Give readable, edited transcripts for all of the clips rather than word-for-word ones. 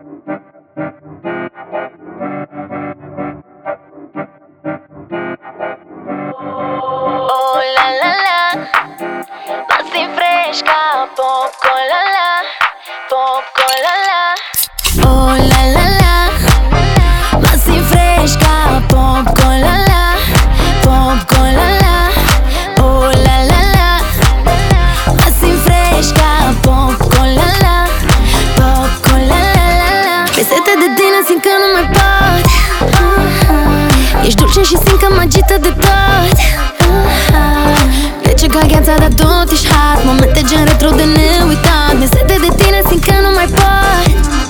Oh la la la, así fresca, poco la la, poco la la. Oh la la la, así fresca, poco la la, poco la la. Oh la la la, así fresca, poco la la, poco la la la. Mi sete de tine, simt că nu mai pot. Ești dulce și simt că mă agită de tot. Trece ca gheața, dar tot ești hot. Momente gen retro de neuitat. Mi sete de tine, simt că nu mai pot.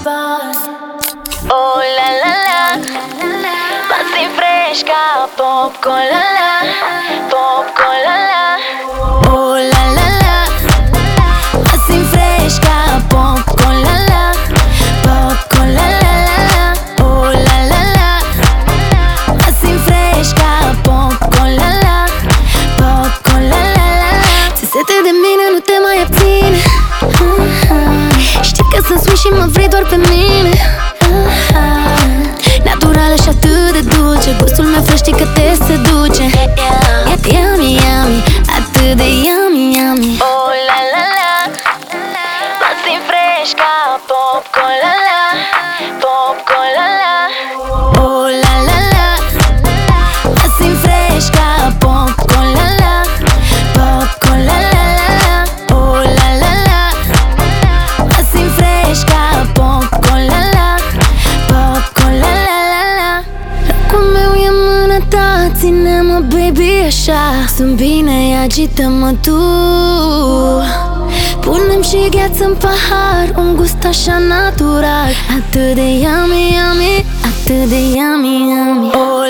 Oh la la la, así fresca, popcorn la la, popcorn la la. Oh la la la, así fresca, popcorn la la, popcorn la la la. Oh la la la, así fresca, popcorn la la, popcorn la la la. Ți sete de mine, nu te mai abține. Știi că sunt sweet și mă vrei doar pe mine. Naturală și atât de dulce, gustul meu fresh, știi că te seduce. Yummy, yummy, atât de yummy, yummy. Oh la la la, así fresca, popcorn la la, popcorn la la. Oh la la la, así fresca, popcorn la la, popcorn la la la. Oh la la la, así fresca, popcorn la la, popcorn la la la. Locul meu e în mâna ta, ține-mă, baby, așa. Sunt bine, agită-mă tu. Punem și gheață în pahar, un gust așa natural. Atât de yummy, yummy, atât de yummy, yummy. Oh